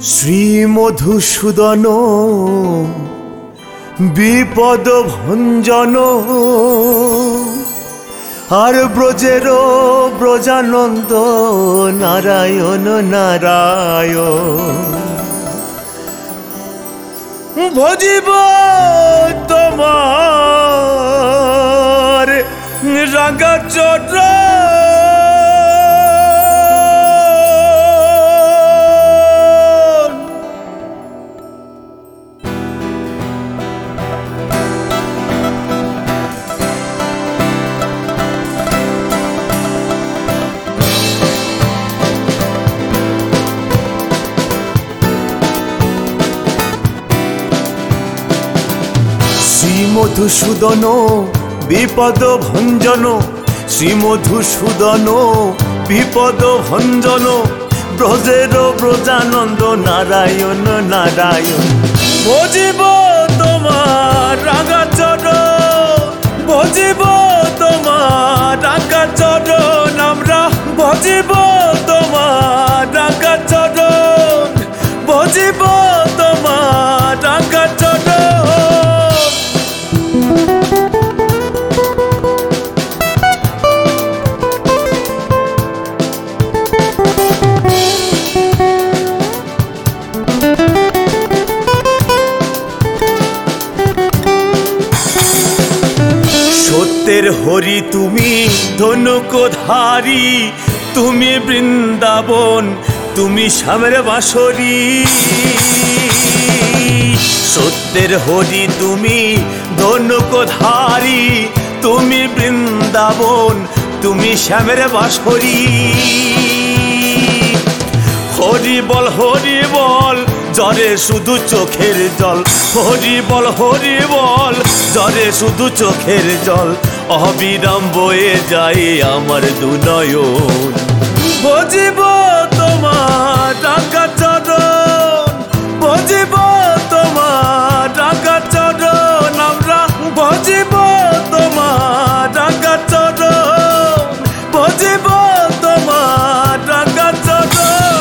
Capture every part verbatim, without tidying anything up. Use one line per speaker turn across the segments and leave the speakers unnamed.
শ্রী মধুসূদন বিপদ ভঞ্জন আর ব্রজের ব্রজানন্দ নারায়ণ নারায়ণ। ভজিব তোমার রাঙা চর শ্রী মধুসূদন বিপদ ভঞ্জন, শ্রী মধুসূদন বিপদ ভঞ্জন, ব্রজের ব্রজানন্দ নারায়ণ নারায়ণ। ভজিব তোমার রাঙা চরণ, ভজিব তোমার রাঙা চরণ, আমরা ভজিব তোমার রাঙা চরণ, ভজিব তোমার রাঙা চরণ। সত্যের হরি তুমি ধনুকধারী, তুমি বৃন্দাবন, তুমি শ্যামের বাঁশরী। সত্যের হরি তুমি ধনুকধারী, তুমি বৃন্দাবন, তুমি শ্যামের বাঁশরী। হরি বল হরি বল জরে শুধু চোখের জল, হরি বল হরি বল জরে শুধু চোখের জল, অবিরাম বয়ে যায় আমার দুনয়ন। ভজিব তোমার রাঙা চরণ, ভজিব তোমার রাঙা চরণ, আমরা ভজিব তোমার রাঙা চরণ, ভজিব তোমার রাঙা চরণ।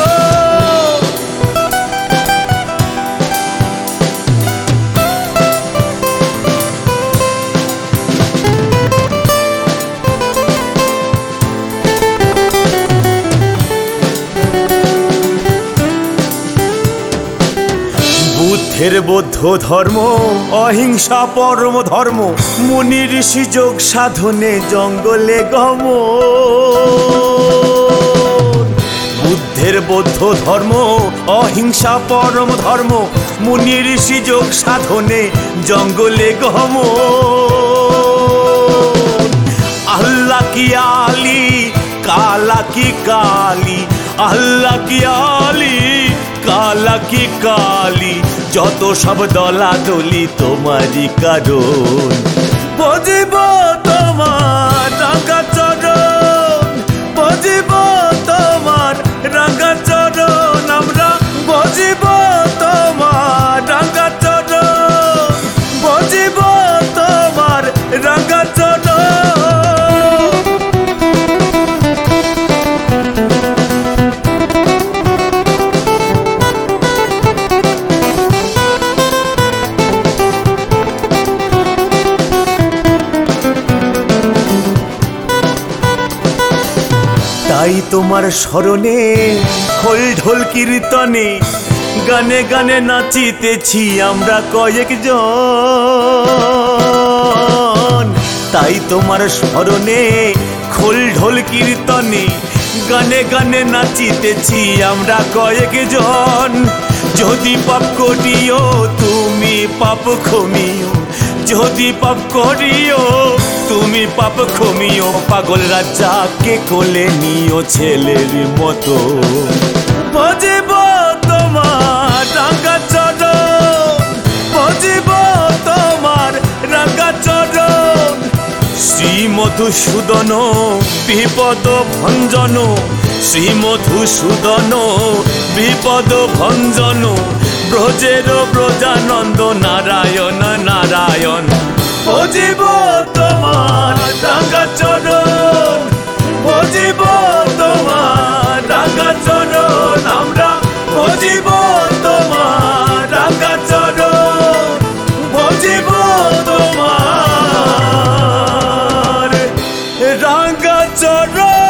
বুদ্ধের বৌদ্ধ ধর্ম অহিংসা পরম ধর্ম, মুনি ঋষি যোগ সাধনে জঙ্গলে গমন। বুদ্ধের বৌদ্ধ ধর্ম অহিংসা পরম ধর্ম, মুনি ঋষি যোগ সাধনে জঙ্গলে গমন। আল্লাহ কি আলী কালা কি কালী, আল্লাহ কি আলী কালা কি কালী, যত সব দলাদলি তোমারই কারণ। ভজিব তোমার রাঙা চরণ, ভজিব তোমার রাঙা চরণ, আমরা ভজিব তোমার রাঙা চরণ, ভজিব তোমার রাঙা চরণ। তাই তোমার স্মরণে খোল ঢোল কীর্তনে, গানে গানে নাচিতেছি আমরা কয়েকজন। তাই তোমার স্মরণে খোল ঢোল কীর্তনে, গানে গানে নাচিতেছি আমরা কয়েকজন। যদি পাপ করিও তুমি পাপ ক্ষমিও, যদি পাপ করিও তুমি পাপ ক্ষমিও, পাগল রাজাকে কোলে নিও ছেলের মতো। ভজিব তোমার রাঙা চরণ, ভজিব তোমার রাঙা চরণ। শ্রী মধুসূদন বিপদ ভঞ্জন, শ্রী মধুসূদন বিপদ ভঞ্জন, ব্রজের ব্রজানন্দ নারায়ণ নারায়ণ। ভজিব তোমার রাঙা চরণ, ভজিব তোমার রাঙা চরণ, আমরা ভজিব। রাঙা চরণ